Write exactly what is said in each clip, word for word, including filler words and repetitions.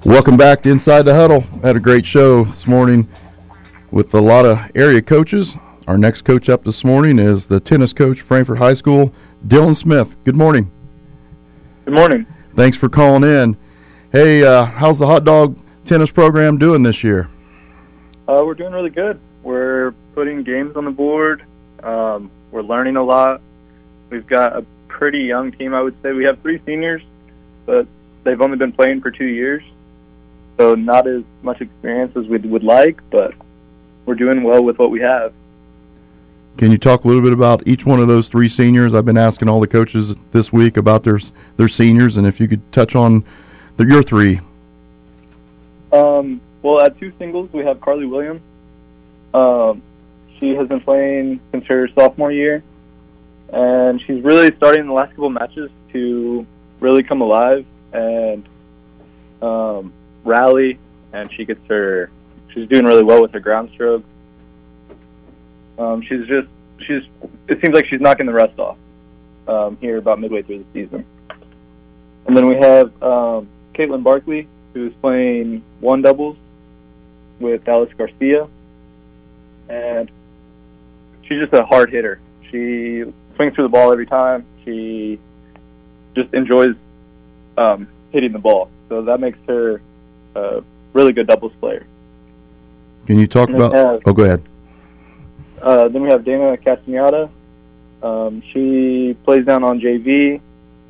Welcome back to Inside the Huddle. Had a great show this morning with a lot of area coaches. Our next coach up this morning is the tennis coach, Frankfort High School, Dylan Smith. Good morning. Good morning. Thanks for calling in. Hey, uh, how's the hot dog tennis program doing this year? Uh, we're doing really good. We're putting games on the board. Um, we're learning a lot. We've got a pretty young team, I would say. We have three seniors, but they've only been playing for two years. So not as much experience as we would like, but we're doing well with what we have. Can you talk a little bit about each one of those three seniors? I've been asking all the coaches this week about their their seniors, and if you could touch on the, your three. Um, well, at two singles, we have Carly Williams. Um, she has been playing since her sophomore year, and she's really starting in the last couple matches to really come alive and um, rally, and she gets her, she's doing really well with her ground stroke. Um, she's just, she's, it seems like she's knocking the rest off um, here about midway through the season. And then we have um, Caitlin Barkley, who's playing one doubles with Alice Garcia, and she's just a hard hitter. She swings through the ball every time. She just enjoys um, hitting the ball, so that makes her a really good doubles player. Can you talk about? Have, oh, go ahead. Uh, then we have Dana Castaneda. Um, she plays down on J V.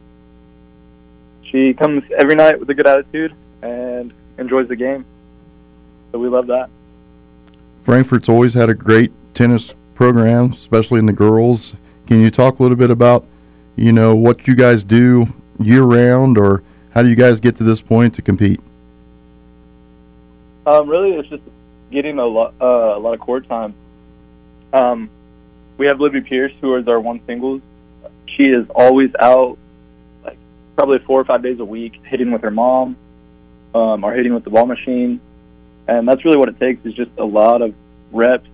She comes every night with a good attitude and enjoys the game, so we love that. Frankfort's always had a great tennis program, especially in the girls. Can you talk a little bit about, you know, what you guys do year-round, or how do you guys get to this point to compete? Um, really, it's just getting a lot, uh, a lot of court time. Um, we have Libby Pierce, who is our one singles. She is always out, like probably four or five days a week, hitting with her mom, um, or hitting with the ball machine, and that's really what it takes. Is just a lot of reps.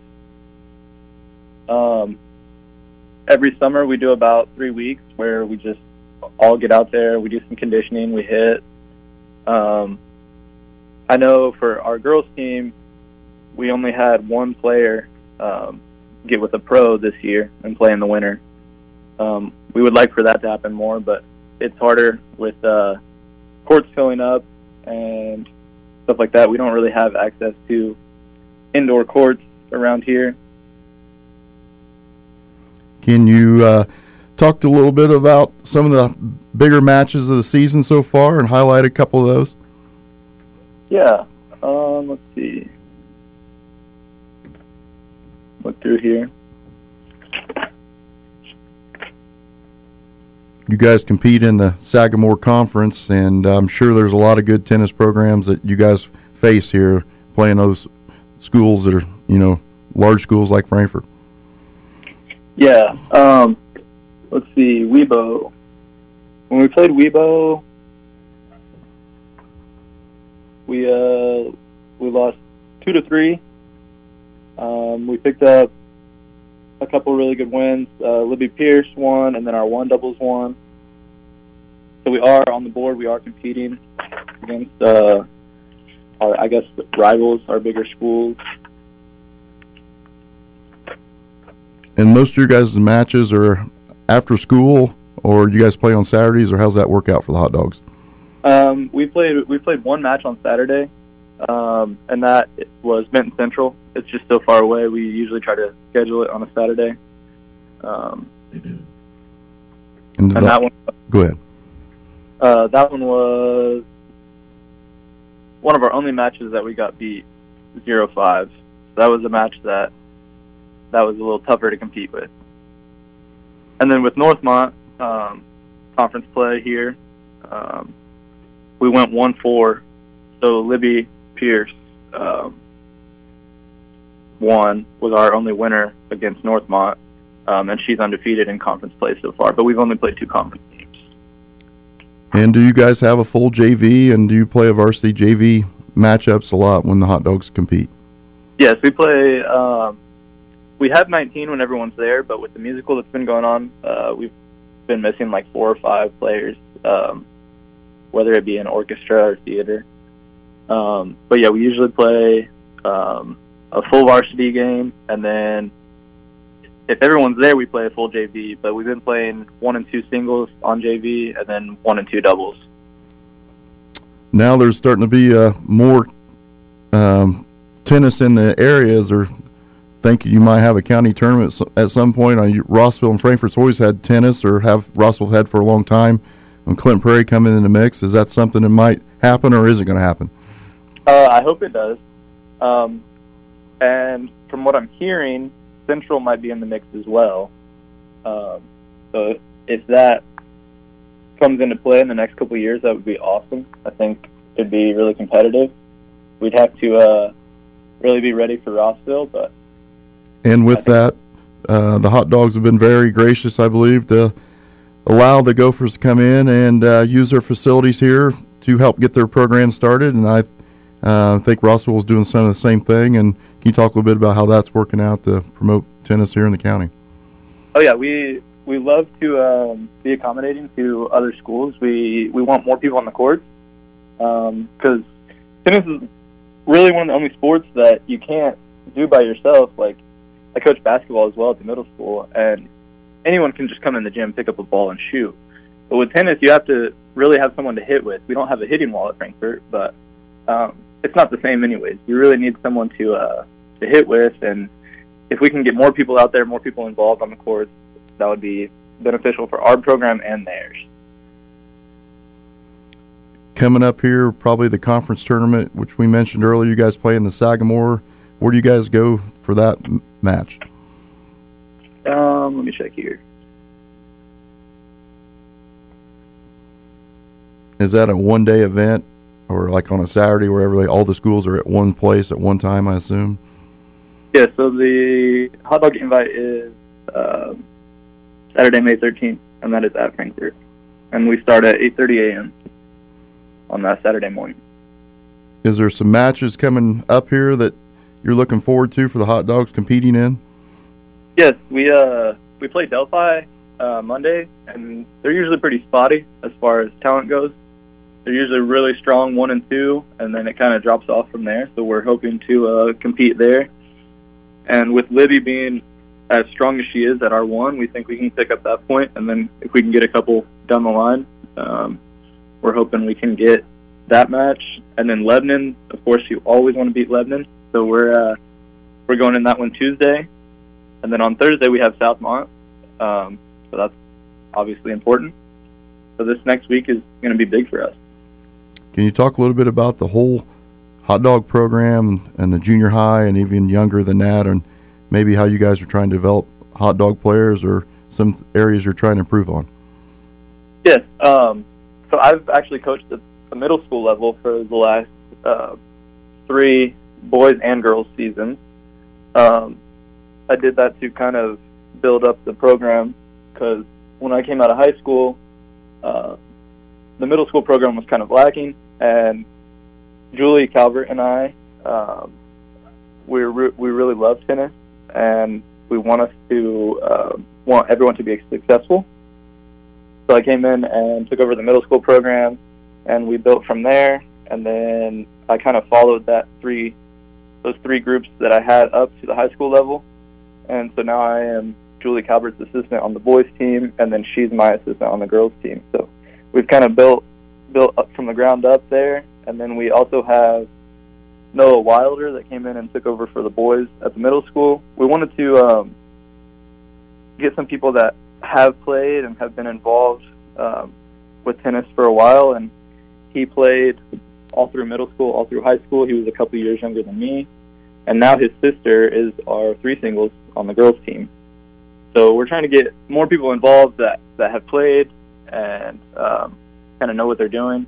Um, every summer we do about three weeks where we just all get out there. We do some conditioning. We hit. Um, I know for our girls team, we only had one player um, get with a pro this year and play in the winter. Um, we would like for that to happen more, but it's harder with uh, courts filling up and stuff like that. We don't really have access to indoor courts around here. Can you uh, talk a little bit about some of the bigger matches of the season so far and highlight a couple of those? Yeah. Um, let's see. Look through here. You guys compete in the Sagamore Conference, and I'm sure there's a lot of good tennis programs that you guys face here playing those schools that are, you know, large schools like Frankfort. Yeah. Um, let's see. Webo. When we played Webo, we uh, we lost two to three. Um, we picked up a couple really good wins. Uh, Libby Pierce won, and then our one doubles won. So we are on the board. We are competing against, uh, our, I guess, rivals, our bigger schools. And most of your guys' matches are after school, or you guys play on Saturdays, or how's that work out for the hot dogs? Um, we played we played one match on Saturday, um, and that was Benton Central. It's just so far away. We usually try to schedule it on a Saturday. Um, and, and that, that one. Go ahead. Uh, that one was one of our only matches that we got beat zero five. So that was a match that that was a little tougher to compete with. And then with Northmont, um, conference play here, um, we went one four. So Libby Pierce um, won, was our only winner against Northmont, um, and she's undefeated in conference play so far. But we've only played two conference games. And do you guys have a full J V, and do you play a varsity J V matchups a lot when the hot dogs compete? Yes, we play. Um, we have nineteen when everyone's there, but with the musical that's been going on, uh, we've been missing like four or five players, um, whether it be an orchestra or theater. Um, but yeah, we usually play um, a full varsity game, and then if everyone's there, we play a full J V. But we've been playing one and two singles on J V, and then one and two doubles. Now there's starting to be uh, more um, tennis in the areas, or think you might have a county tournament at some point. Uh, Rossville and Frankfort's always had tennis, or have Rossville had for a long time. When Clinton Prairie coming in the mix, is that something that might happen, or is it going to happen? Uh, I hope it does. Um, and from what I'm hearing, Central might be in the mix as well. Um, so if that comes into play in the next couple of years, that would be awesome. I think it'd be really competitive. We'd have to uh, really be ready for Rossville, but and with that, uh, the Hot Dogs have been very gracious, I believe, to allow the Gophers to come in and uh, use their facilities here to help get their program started. And I uh, think Rossville is doing some of the same thing. And can you talk a little bit about how that's working out to promote tennis here in the county? Oh yeah, we we love to um, be accommodating to other schools. We we want more people on the courts because um, tennis is really one of the only sports that you can't do by yourself. Like, I coach basketball as well at the middle school, and anyone can just come in the gym, pick up a ball, and shoot. But with tennis, you have to really have someone to hit with. We don't have a hitting wall at Frankfort, but um, it's not the same anyways. You really need someone to uh, to hit with, and if we can get more people out there, more people involved on the courts, that would be beneficial for our program and theirs. Coming up here, probably the conference tournament, which we mentioned earlier, you guys play in the Sagamore. Where do you guys go for that m- match? Um, let me check here. Is that a one-day event, or like on a Saturday where everybody, all the schools are at one place at one time, I assume? Yeah, so the hot dog invite is uh, Saturday, May thirteenth, and that is at Frankfort. And we start at eight thirty a.m. on that Saturday morning. Is there some matches coming up here that you're looking forward to for the Hot Dogs competing in? Yes, we uh we play Delphi uh, Monday, and they're usually pretty spotty as far as talent goes. They're usually really strong one and two, and then it kind of drops off from there. So we're hoping to uh, compete there. And with Libby being as strong as she is at R one, we think we can pick up that point. And then if we can get a couple down the line, um, we're hoping we can get that match. And then Lebanon, of course, you always want to beat Lebanon. So we're uh, we're going in that one Tuesday. And then on Thursday, we have Southmont. Um, so that's obviously important. So this next week is going to be big for us. Can you talk a little bit about the whole hot dog program and the junior high and even younger than that, and maybe how you guys are trying to develop hot dog players or some areas you're trying to improve on? Yes. Um, so I've actually coached at the middle school level for the last uh, three boys and girls seasons. Um, I did that to kind of build up the program because when I came out of high school, uh, the middle school program was kind of lacking, and Julie Calvert and I, um, we re- we really love tennis, and we want us to uh, want everyone to be successful. So I came in and took over the middle school program, and we built from there. And then I kind of followed that three, those three groups that I had up to the high school level, and so now I am Julie Calvert's assistant on the boys team, and then she's my assistant on the girls team. So we've kind of built built up from the ground up there. And then we also have Noah Wilder that came in and took over for the boys at the middle school. We wanted to um, get some people that have played and have been involved um, with tennis for a while. And he played all through middle school, all through high school. He was a couple years younger than me. And now his sister is our three singles on the girls team. So we're trying to get more people involved that, that have played and um, kind of know what they're doing.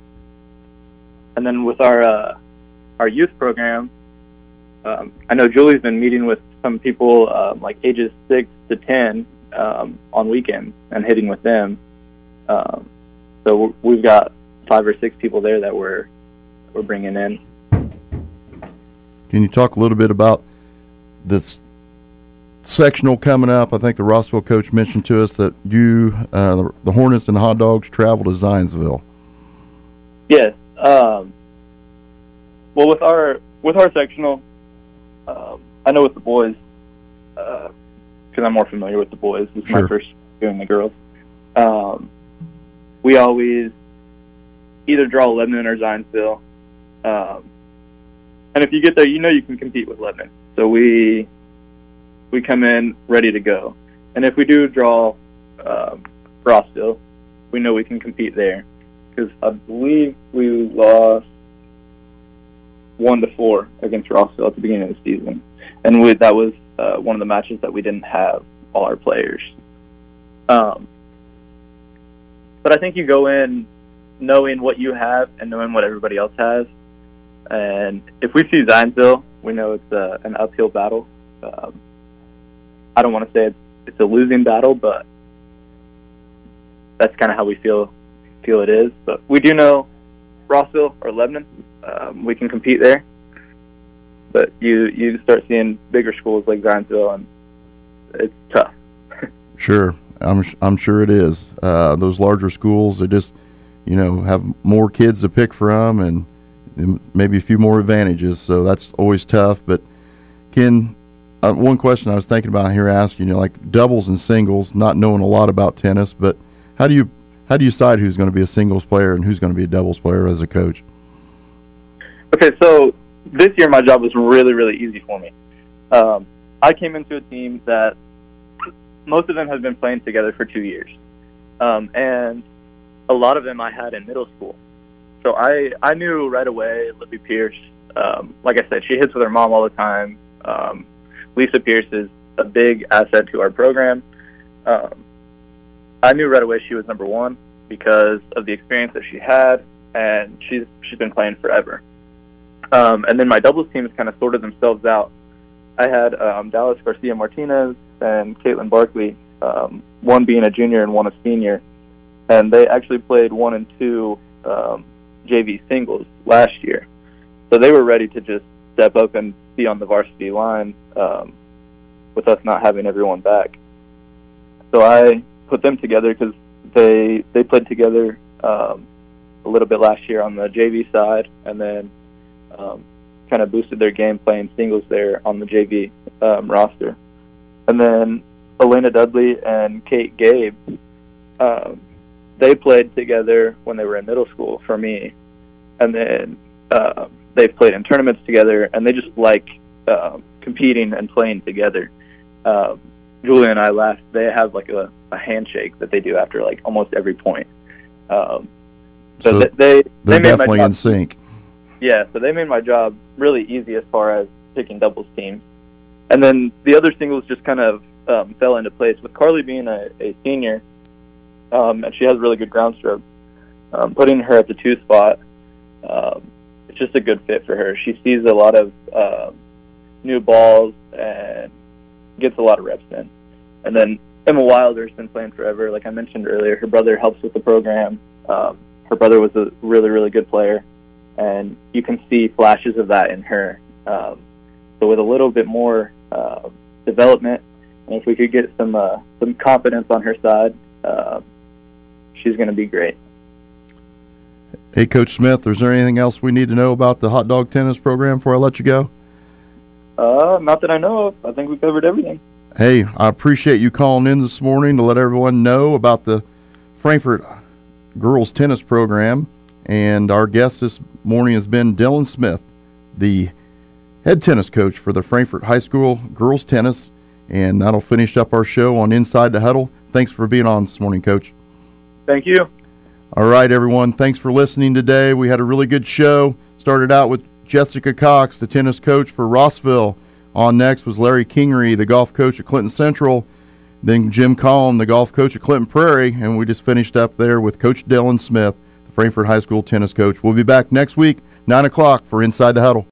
And then with our uh, our youth program, um, I know Julie's been meeting with some people um, like ages six to ten um, on weekends and hitting with them. Um, so we've got five or six people there that we're we're bringing in. Can you talk a little bit about this sectional coming up? I think the Rossville coach mentioned to us that you, uh, the Hornets and the Hot Dogs, travel to Zionsville. Yes. Um, well, with our with our sectional, um, I know with the boys, because uh, I'm more familiar with the boys. This is Sure. my first doing the girls. Um, we always either draw Lebanon or Zionsville. Um, and if you get there, you know you can compete with Lebanon. So we we come in ready to go. And if we do draw um, Rossville, we know we can compete there. Because I believe we lost one to four against Rossville at the beginning of the season. And we, that was uh, one of the matches that we didn't have all our players. Um, but I think you go in knowing what you have and knowing what everybody else has. And if we see Zionsville, we know it's a, an uphill battle. Um, I don't want to say it's, it's a losing battle, but that's kind of how we feel feel it is. But we do know Rossville or Lebanon, um, we can compete there. But you you start seeing bigger schools like Zionsville, and it's tough. Sure, I'm I'm sure it is. Uh, those larger schools, they just, you know, have more kids to pick from, and maybe a few more advantages. So that's always tough. But Ken, uh, one question I was thinking about here asking, you know, like doubles and singles, not knowing a lot about tennis, but how do you how do you decide who's going to be a singles player and who's going to be a doubles player as a coach? Okay, so this year my job was really, really easy for me. Um, I came into a team that most of them have been playing together for two years. Um, and a lot of them I had in middle school. So I, I knew right away Libby Pierce. Um, like I said, she hits with her mom all the time. Um, Lisa Pierce is a big asset to our program. Um, I knew right away she was number one because of the experience that she had, and she's she's been playing forever. Um, and then my doubles teams kind of sorted themselves out. I had um, Dallas Garcia Martinez and Caitlin Barkley, um, one being a junior and one a senior, and they actually played one and two um, J V singles last year. So they were ready to just step up and be on the varsity line um, with us not having everyone back. So I put them together because they they played together um, a little bit last year on the J V side, and then um, kind of boosted their game playing singles there on the J V um, roster. And then Elena Dudley and Kate Gabe, um, they played together when they were in middle school for me, and then uh, they played in tournaments together, and they just like uh, competing and playing together. Uh, Julia and I laughed. They have like a, a handshake that they do after like almost every point. Um, so So th- they They're they made my definitely job, in sync. yeah. So they made my job really easy as far as picking doubles teams, and then the other singles just kind of um, fell into place with Carly being a, a senior, um, and she has really good ground stroke. Um, putting her at the two spot, um, it's just a good fit for her. She sees a lot of um, new balls and gets a lot of reps in. And then Emma Wilder's been playing forever. Like I mentioned earlier, her brother helps with the program. Um, her brother was a really, really good player, and you can see flashes of that in her. Um, so with a little bit more uh, development, and if we could get some uh, some confidence on her side, uh, she's going to be great. Hey, Coach Smith, is there anything else we need to know about the hot dog tennis program before I let you go? Uh, not that I know of. I think we covered everything. Hey, I appreciate you calling in this morning to let everyone know about the Frankfort girls tennis program. And our guest this morning has been Dylan Smith, the head tennis coach for the Frankfort High School girls tennis. And that'll finish up our show on Inside the Huddle. Thanks for being on this morning, Coach. Thank you. All right, everyone. Thanks for listening today. We had a really good show. Started out with Jessica Cox, the tennis coach for Rossville. On next was Larry Kingery, the golf coach at Clinton Central. Then Jim Collin, the golf coach at Clinton Prairie. And we just finished up there with Coach Dylan Smith, the Frankfort High School tennis coach. We'll be back next week, nine o'clock, for Inside the Huddle.